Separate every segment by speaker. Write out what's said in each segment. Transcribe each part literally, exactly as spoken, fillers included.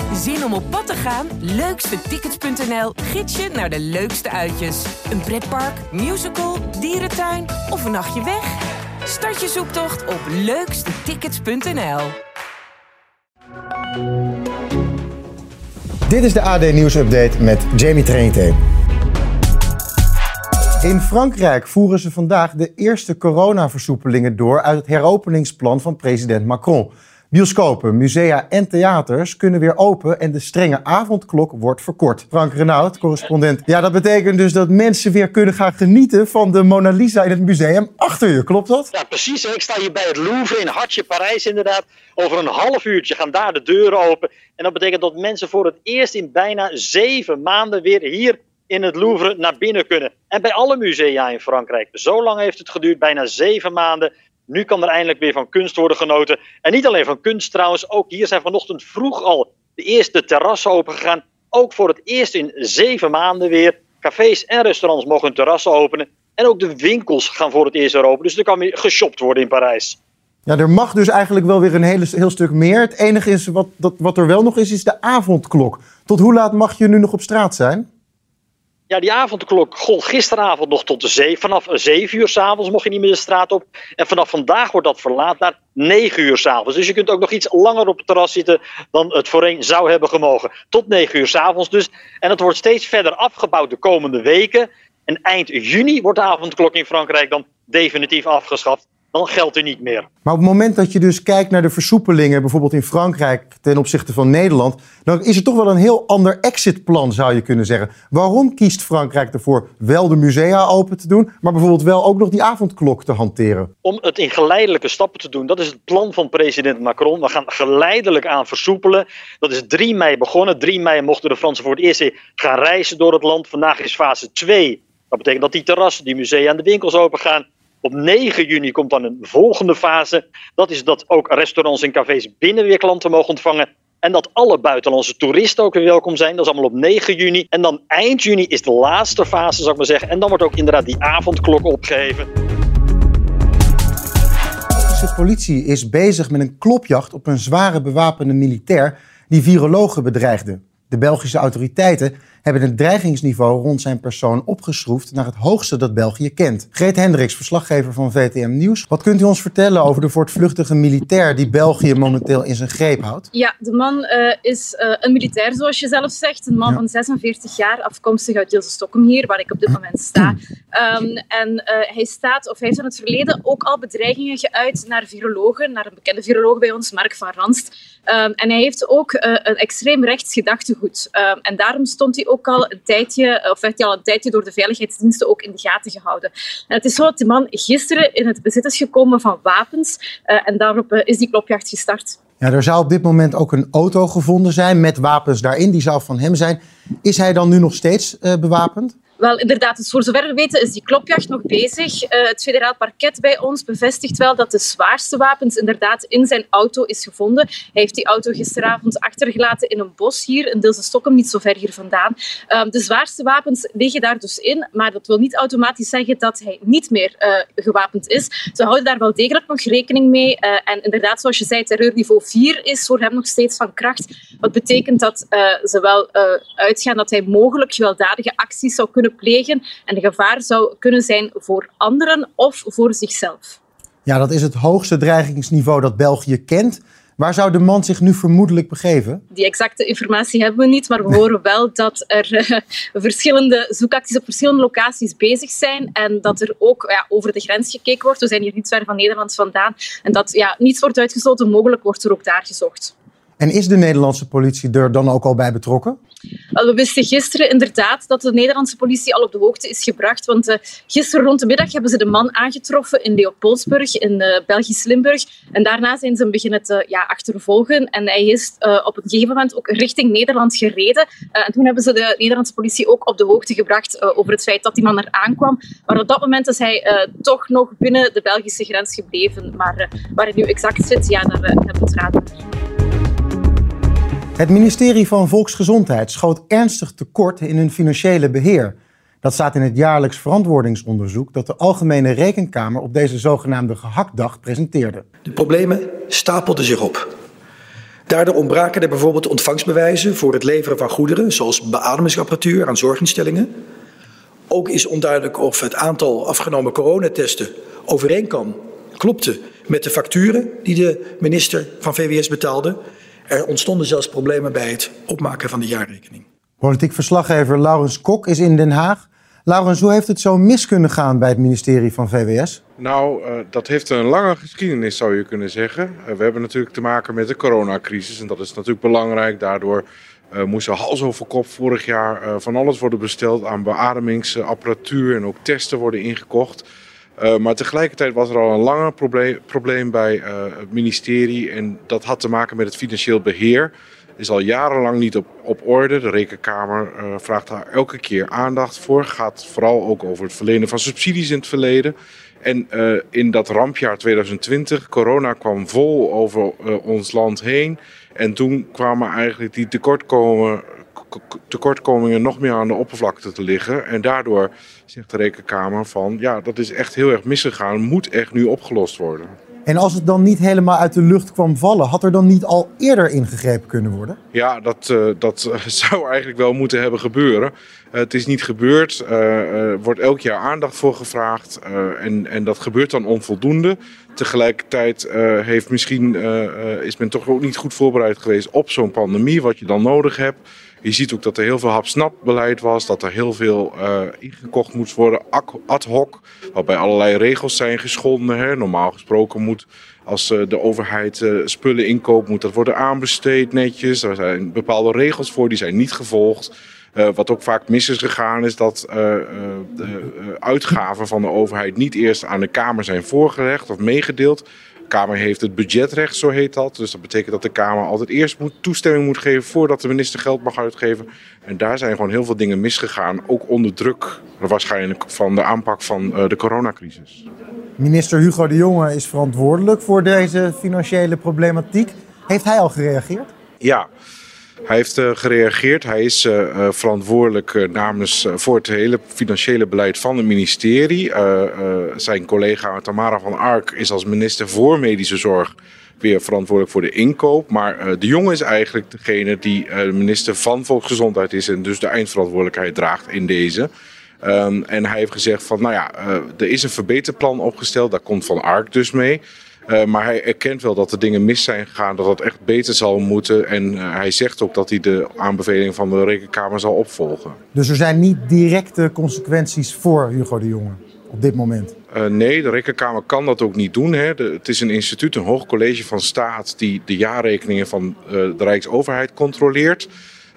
Speaker 1: Zin om op pad te gaan? Leukstetickets punt n l gids je naar de leukste uitjes. Een pretpark, musical, dierentuin of een nachtje weg? Start je zoektocht op leukstetickets punt n l.
Speaker 2: Dit is de A D Nieuws Update met Jamie Trainté. In Frankrijk voeren ze vandaag de eerste coronaversoepelingen door uit het heropeningsplan van president Macron. Bioscopen, musea en theaters kunnen weer open en de strenge avondklok wordt verkort. Frank Renaud, correspondent. Ja, dat betekent dus dat mensen weer kunnen gaan genieten van de Mona Lisa in het museum achter je. Klopt dat?
Speaker 3: Ja, precies. Ik sta hier bij het Louvre in Hartje, Parijs inderdaad. Over een half uurtje gaan daar de deuren open. En dat betekent dat mensen voor het eerst in bijna zeven maanden weer hier in het Louvre naar binnen kunnen. En bij alle musea in Frankrijk. Zo lang heeft het geduurd, bijna zeven maanden. Nu kan er eindelijk weer van kunst worden genoten. En niet alleen van kunst trouwens. Ook hier zijn vanochtend vroeg al de eerste terrassen opengegaan. Ook voor het eerst in zeven maanden weer. Cafés en restaurants mogen hun terrassen openen. En ook de winkels gaan voor het eerst weer open. Dus er kan weer geshopt worden in Parijs.
Speaker 2: Ja, er mag dus eigenlijk wel weer een hele, heel stuk meer. Het enige is wat, dat, wat er wel nog is, is de avondklok. Tot hoe laat mag je nu nog op straat zijn?
Speaker 3: Ja, die avondklok gold gisteravond nog tot de zeven. Vanaf zeven uur 's avonds mocht je niet meer de straat op. En vanaf vandaag wordt dat verlaat naar negen uur 's avonds. Dus je kunt ook nog iets langer op het terras zitten dan het voorheen zou hebben gemogen. Tot negen uur 's avonds dus. En dat wordt steeds verder afgebouwd de komende weken. En eind juni wordt de avondklok in Frankrijk dan definitief afgeschaft. Dan geldt er niet meer.
Speaker 2: Maar op het moment dat je dus kijkt naar de versoepelingen, bijvoorbeeld in Frankrijk ten opzichte van Nederland, dan is er toch wel een heel ander exitplan, zou je kunnen zeggen. Waarom kiest Frankrijk ervoor wel de musea open te doen, maar bijvoorbeeld wel ook nog die avondklok te hanteren?
Speaker 3: Om het in geleidelijke stappen te doen. Dat is het plan van president Macron. We gaan geleidelijk aan versoepelen. Dat is drie mei begonnen. drie mei mochten de Fransen voor het eerst gaan reizen door het land. Vandaag is fase twee. Dat betekent dat die terrassen, die musea en de winkels open gaan. Op negen juni komt dan een volgende fase. Dat is dat ook restaurants en cafés binnen weer klanten mogen ontvangen. En dat alle buitenlandse toeristen ook weer welkom zijn. Dat is allemaal op negen juni. En dan eind juni is de laatste fase, zou ik maar zeggen. En dan wordt ook inderdaad die avondklok opgeheven.
Speaker 2: De politie is bezig met een klopjacht op een zware bewapende militair die virologen bedreigde. De Belgische autoriteiten hebben het dreigingsniveau rond zijn persoon opgeschroefd naar het hoogste dat België kent. Greet Hendricks, verslaggever van V T M Nieuws. Wat kunt u ons vertellen over de voortvluchtige militair die België momenteel in zijn greep houdt?
Speaker 4: Ja, de man uh, is uh, een militair, zoals je zelf zegt. Een man ja. van zesenveertig jaar, afkomstig uit Ilse-Stockholm hier, waar ik op dit moment sta. Um, en uh, hij staat, of hij heeft in het verleden ook al bedreigingen geuit naar virologen, naar een bekende viroloog bij ons, Mark van Ranst. Um, en hij heeft ook uh, een extreem rechts gedachtegoed. Um, en daarom stond hij ook al een tijdje, of werd hij al een tijdje door de veiligheidsdiensten ook in de gaten gehouden. En het is zo dat die man gisteren in het bezit is gekomen van wapens. Uh, en daarop uh, is die klopjacht gestart.
Speaker 2: Ja, er zou op dit moment ook een auto gevonden zijn met wapens daarin. Die zou van hem zijn. Is hij dan nu nog steeds uh, bewapend?
Speaker 4: Wel, inderdaad, dus voor zover we weten is die klopjacht nog bezig. Uh, het federaal parket bij ons bevestigt wel dat de zwaarste wapens inderdaad in zijn auto is gevonden. Hij heeft die auto gisteravond achtergelaten in een bos hier, in Ilse-Stockholm, niet zo ver hier vandaan. Uh, de zwaarste wapens liggen daar dus in, maar dat wil niet automatisch zeggen dat hij niet meer uh, gewapend is. Ze houden daar wel degelijk nog rekening mee. Uh, en inderdaad, zoals je zei, terreurniveau vier is voor hem nog steeds van kracht. Wat betekent dat uh, ze wel uh, uitgaan dat hij mogelijk gewelddadige acties zou kunnen plegen en de gevaar zou kunnen zijn voor anderen of voor zichzelf.
Speaker 2: Ja, dat is het hoogste dreigingsniveau dat België kent. Waar zou de man zich nu vermoedelijk begeven?
Speaker 4: Die exacte informatie hebben we niet, maar we horen wel dat er uh, verschillende zoekacties op verschillende locaties bezig zijn en dat er ook ja, over de grens gekeken wordt. We zijn hier niet ver van Nederland vandaan en dat ja, niets wordt uitgesloten, mogelijk wordt er ook daar gezocht.
Speaker 2: En is de Nederlandse politie er dan ook al bij betrokken?
Speaker 4: We wisten gisteren inderdaad dat de Nederlandse politie al op de hoogte is gebracht. Want uh, gisteren rond de middag hebben ze de man aangetroffen in Leopoldsburg, in uh, Belgisch Limburg. En daarna zijn ze hem beginnen te ja, achtervolgen. En hij is uh, op een gegeven moment ook richting Nederland gereden. Uh, en toen hebben ze de Nederlandse politie ook op de hoogte gebracht uh, over het feit dat die man er aankwam. Maar op dat moment is hij uh, toch nog binnen de Belgische grens gebleven. Maar uh, waar hij nu exact zit, ja, daar uh, hebben we het raden.
Speaker 2: Het ministerie van Volksgezondheid schoot ernstig tekort in hun financiële beheer. Dat staat in het jaarlijks verantwoordingsonderzoek dat de Algemene Rekenkamer op deze zogenaamde gehaktdag presenteerde.
Speaker 5: De problemen stapelden zich op. Daardoor ontbraken er bijvoorbeeld ontvangstbewijzen voor het leveren van goederen, zoals beademingsapparatuur aan zorginstellingen. Ook is onduidelijk of het aantal afgenomen coronatesten overeen kan, klopte met de facturen die de minister van V W S betaalde. Er ontstonden zelfs problemen bij het opmaken van de jaarrekening.
Speaker 2: Politiek verslaggever Laurens Kok is in Den Haag. Laurens, hoe heeft het zo mis kunnen gaan bij het ministerie van V W S?
Speaker 6: Nou, uh, dat heeft een lange geschiedenis, zou je kunnen zeggen. Uh, we hebben natuurlijk te maken met de coronacrisis en dat is natuurlijk belangrijk. Daardoor uh, moest er hals over kop vorig jaar uh, van alles worden besteld aan beademingsapparatuur en ook testen worden ingekocht. Uh, maar tegelijkertijd was er al een langer probleem, probleem bij uh, het ministerie en dat had te maken met het financieel beheer. Is al jarenlang niet op, op orde. De Rekenkamer uh, vraagt daar elke keer aandacht voor. Gaat vooral ook over het verlenen van subsidies in het verleden. En uh, in dat rampjaar twintig twintig, corona kwam vol over uh, ons land heen. En toen kwamen eigenlijk die tekortkomingen, tekortkomingen nog meer aan de oppervlakte te liggen. En daardoor zegt de Rekenkamer van, ja, dat is echt heel erg misgegaan. Moet echt nu opgelost worden.
Speaker 2: En als het dan niet helemaal uit de lucht kwam vallen, had er dan niet al eerder ingegrepen kunnen worden?
Speaker 6: Ja, dat, uh, dat zou eigenlijk wel moeten hebben gebeuren. Uh, het is niet gebeurd. Er uh, uh, wordt elk jaar aandacht voor gevraagd. Uh, en, en dat gebeurt dan onvoldoende. Tegelijkertijd uh, heeft misschien, uh, uh, is men toch ook niet goed voorbereid geweest op zo'n pandemie, wat je dan nodig hebt. Je ziet ook dat er heel veel hap-snap beleid was, dat er heel veel uh, ingekocht moest worden, ad hoc, waarbij allerlei regels zijn geschonden. Hè. Normaal gesproken moet, als uh, de overheid uh, spullen inkoopt, moet dat worden aanbesteed netjes. Er zijn bepaalde regels voor, die zijn niet gevolgd. Uh, wat ook vaak mis is gegaan is dat uh, uh, de uh, uitgaven van de overheid niet eerst aan de Kamer zijn voorgelegd of meegedeeld. De Kamer heeft het budgetrecht, zo heet dat. Dus dat betekent dat de Kamer altijd eerst moet, toestemming moet geven voordat de minister geld mag uitgeven. En daar zijn gewoon heel veel dingen misgegaan. Ook onder druk waarschijnlijk van de aanpak van uh, de coronacrisis.
Speaker 2: Minister Hugo de Jonge is verantwoordelijk voor deze financiële problematiek. Heeft hij al gereageerd?
Speaker 6: Ja. Hij heeft uh, gereageerd. Hij is uh, verantwoordelijk uh, namens uh, voor het hele financiële beleid van het ministerie. Uh, uh, zijn collega Tamara van Ark is als minister voor medische zorg weer verantwoordelijk voor de inkoop. Maar uh, de Jonge is eigenlijk degene die uh, de minister van Volksgezondheid is en dus de eindverantwoordelijkheid draagt in deze. Um, en hij heeft gezegd van, nou ja, uh, er is een verbeterplan opgesteld. Daar komt Van Ark dus mee. Uh, maar hij erkent wel dat er dingen mis zijn gegaan, dat het echt beter zal moeten. En uh, hij zegt ook dat hij de aanbeveling van de Rekenkamer zal opvolgen.
Speaker 2: Dus er zijn niet directe consequenties voor Hugo de Jonge op dit moment?
Speaker 6: Uh, nee, de Rekenkamer kan dat ook niet doen. Hè. De, het is een instituut, een hoog college van staat die de jaarrekeningen van uh, de Rijksoverheid controleert.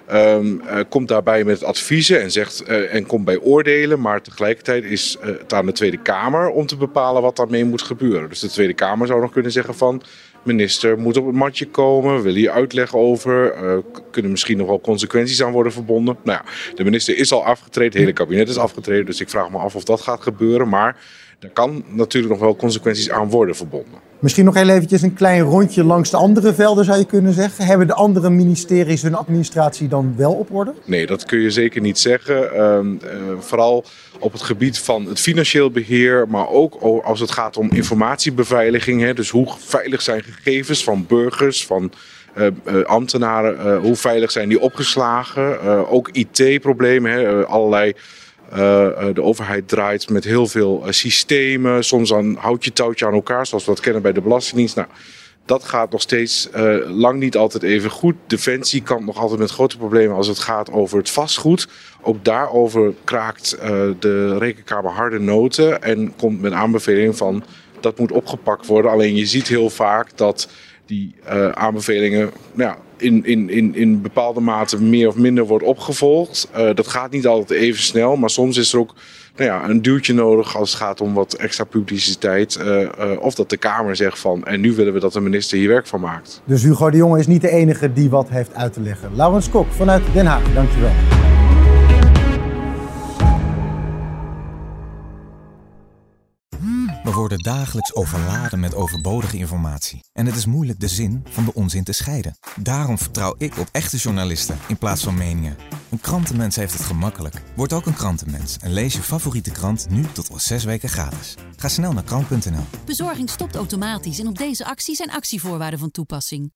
Speaker 6: Um, uh, komt daarbij met adviezen en, zegt, uh, en komt bij oordelen. Maar tegelijkertijd is uh, het aan de Tweede Kamer om te bepalen wat daarmee moet gebeuren. Dus de Tweede Kamer zou nog kunnen zeggen van, minister moet op het matje komen. We willen hier uitleg over. Uh, kunnen misschien nog wel consequenties aan worden verbonden. Nou ja, de minister is al afgetreden. Het hele kabinet is afgetreden. Dus ik vraag me af of dat gaat gebeuren. Maar er kan natuurlijk nog wel consequenties aan worden verbonden.
Speaker 2: Misschien nog heel eventjes een klein rondje langs de andere velden, zou je kunnen zeggen. Hebben de andere ministeries hun administratie dan wel op orde?
Speaker 6: Nee, dat kun je zeker niet zeggen. Uh, uh, vooral op het gebied van het financieel beheer, maar ook als het gaat om informatiebeveiliging. Hè, dus hoe veilig zijn gegevens van burgers, van uh, uh, ambtenaren, uh, hoe veilig zijn die opgeslagen. Uh, ook I T-problemen, hè, uh, allerlei... Uh, de overheid draait met heel veel uh, systemen. Soms dan houd je touwtje aan elkaar, zoals we dat kennen bij de Belastingdienst. Nou, dat gaat nog steeds uh, lang niet altijd even goed. Defensie kan nog altijd met grote problemen als het gaat over het vastgoed. Ook daarover kraakt uh, de Rekenkamer harde noten en komt met aanbevelingen van dat moet opgepakt worden. Alleen je ziet heel vaak dat die uh, aanbevelingen nou ja, in, in, in, in bepaalde mate meer of minder wordt opgevolgd. Uh, dat gaat niet altijd even snel, maar soms is er ook nou ja, een duwtje nodig als het gaat om wat extra publiciteit. Uh, uh, of dat de Kamer zegt van, en nu willen we dat de minister hier werk van maakt.
Speaker 2: Dus Hugo de Jonge is niet de enige die wat heeft uit te leggen. Laurens Kok vanuit Den Haag, dankjewel.
Speaker 7: We worden dagelijks overladen met overbodige informatie. En het is moeilijk de zin van de onzin te scheiden. Daarom vertrouw ik op echte journalisten in plaats van meningen. Een krantenmens heeft het gemakkelijk. Word ook een krantenmens en lees je favoriete krant nu tot al zes weken gratis. Ga snel naar krant punt n l.
Speaker 8: Bezorging stopt automatisch en op deze actie zijn actievoorwaarden van toepassing.